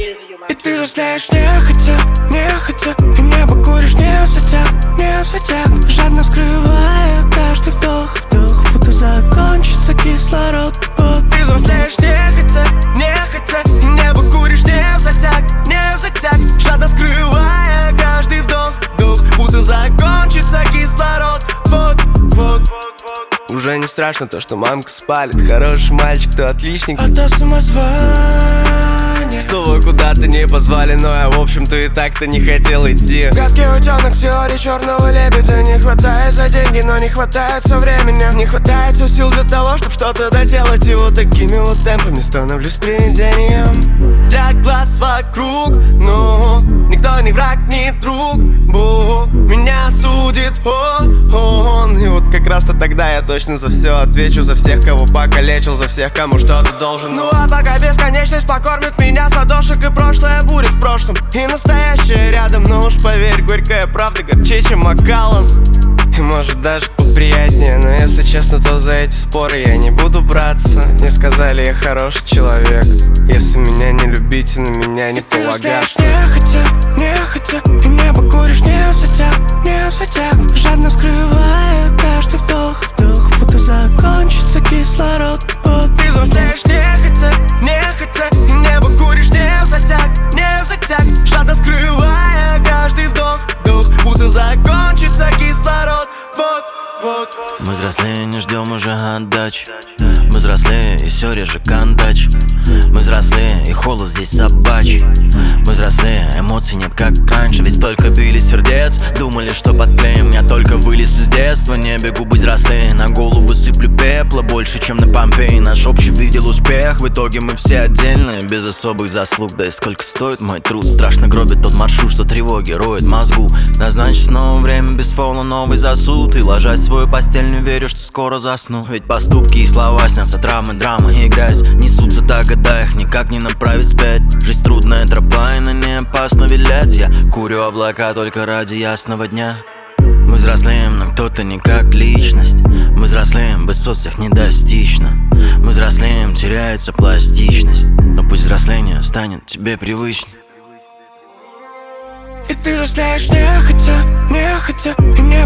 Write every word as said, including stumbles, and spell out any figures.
И ты взрослеешь нехотя, нехотя, и небо куришь не в сетях, не в сетях, жадно скрывая каждый вдох, вдох, будто закончится кислород. Вот. Ты взрослеешь нехотя, нехотя, и небо куришь не в сетях, не в сетях, жадно скрывая каждый вдох, вдох, будто закончится кислород. Вот, вот. Уже не страшно то, что мамка спалит. Хороший мальчик, то отличник, а то самозванец. Снова куда-то не позвали, но я в общем-то и так-то не хотел идти. Гадкий утенок в теории черного лебедя. Не хватает за деньги, но не хватает со временем. Не хватает все сил для того, чтобы что-то доделать. И вот такими вот темпами становлюсь привидением для глаз вокруг. Ну, никто не враг, не друг. Бог меня судит, о, он. И вот как раз-то тогда я точно за все отвечу. За всех, кого покалечил, за всех, кому что-то должен. Ну а пока бесконечность покормит меня с ладошек, и прошлое будет в прошлом, и настоящее рядом. Но уж поверь, горькая правда горче, чем Макаллан. И может даже поприятнее, но если честно, то за эти споры я не буду браться. Мне сказали, я хороший человек. Если меня не любите, на меня не полагаться. Нехотя, нехотя, и небо куришь не в сетях, не в сетях, жадно скрывая каждый вдох, вдох, будто закончится кислород. Вот. Ты взрослеешь нехотя, нехотя, и небо куришь не в сетях, не в сетях, жадно скрывая каждый вдох, вдох, будто закончится кислород. Вот, вот. Мы взрослее, не ждем уже отдач. Мы взрослее, и все реже контач. Мы взрослее, и холод здесь собачий. Мы взрослее, эмоций нет как раньше. Ведь столько били сердец, думали, что подклеим. Я только вылез из детства, не бегу быть взрослее. На голову сыплю пепла, больше, чем на Помпеи. Наш общий видел успех, в итоге мы все отдельные, без особых заслуг. Да и сколько стоит мой труд, страшно гробит тот маршрут, что тревоги роет мозгу. Назначить снова время, без фола новый засуд. И ложась в свою постель, не верю, что скоро засну. Ведь поступки и слова снятся, травмы, драмы и грязь несутся до года, их никак не направить вспять. Жизнь трудная тропа, и на ней опасно вилять. Я курю облака только ради ясного дня. Мы взрослеем, но кто-то не как личность. Мы взрослеем, высот всех не достичь. Мы взрослеем, теряется пластичность. Но пусть взросление станет тебе привычней. И ты взрослеешь нехотя, нехотя, и мне